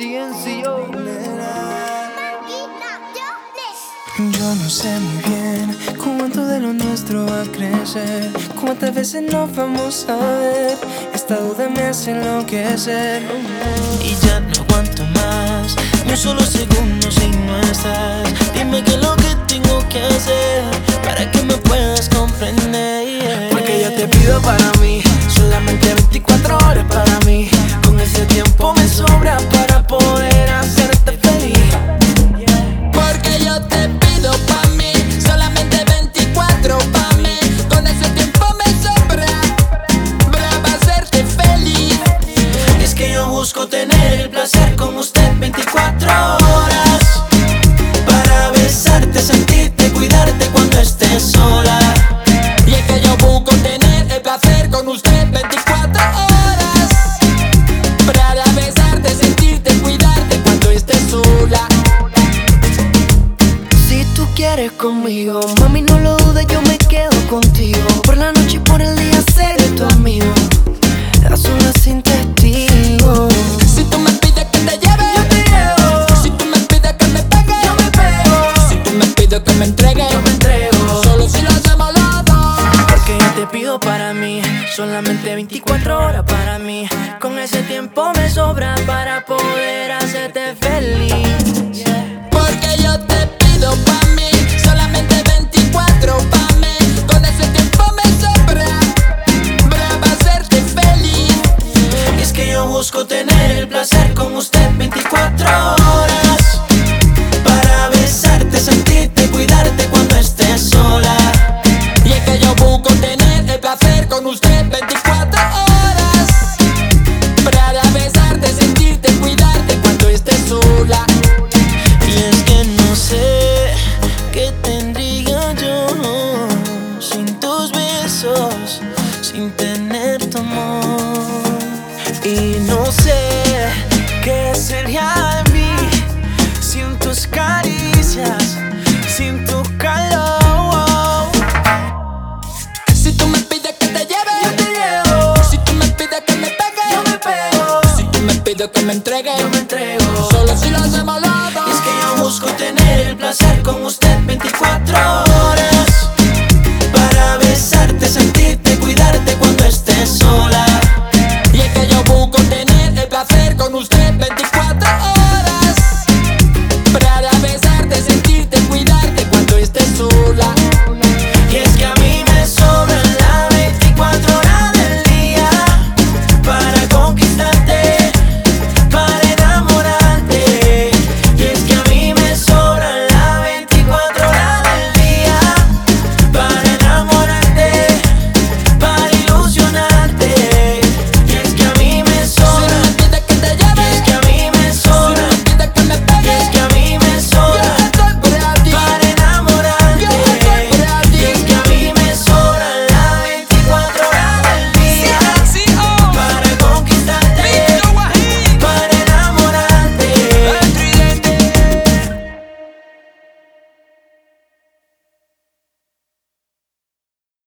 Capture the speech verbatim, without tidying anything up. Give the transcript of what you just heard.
C N C O. Yo no sé muy bien cuánto de lo nuestro va a crecer, cuántas veces nos vamos a ver. Esta duda me hace enloquecer y ya no aguanto más, ni un solo segundo si no estás. Dime qué es lo que tengo que hacer para que me puedas comprender. Porque yo te pido para mí solamente veinticuatro horas para mí. Con ese tiempo me sobra para poder hacerte feliz. Porque yo te pido pa' mí solamente veinticuatro pa' mí. Con ese tiempo me sobra para hacerte feliz. Es que yo busco tener el placer con usted veinticuatro horas, para besarte, sentirte, cuidarte cuando estés sola. Y es que yo busco tener el placer con usted veinticuatro horas, para besarte, sentirte, cuidarte cuando estés sola. Si tú quieres conmigo, mami, no lo dudes, yo me quedo contigo. Por la noche y por el día seré tu amigo, a solas sin testigo. Si tú me pides que te lleve, yo te llevo. Si tú me pides que me pegue, yo me pego. Si tú me pides que me entregue, yo me entrego. solo si lo hacemos los dos. Porque yo te pido para mí solamente veinticuatro horas para mí. Con ese tiempo me sobra para poder hacerte feliz. Porque yo te pido pa' mí solamente veinticuatro pa' mí. Con ese tiempo me sobra para hacerte feliz. Y es que yo busco tener el placer con usted veinticuatro horas, para besarte, sentirte, cuidarte cuando estés sola. Y es que yo busco tener el placer con usted veinticuatro horas, para besarte, sentirte, cuidarte cuando estés sola. Y es que no sé qué tendría yo sin tus besos, sin tener tu amor. Y no sé qué sería de mí sin tus caricias, sin tu calor. Si tú me pides que te lleve, yo te llevo. Si tú me pides que me pegue, yo me pego. Si tú me pides que me entregue, yo me entrego. solo si lo hacemos los dos. Y es que yo busco tener el placer con usted veinticuatro horas.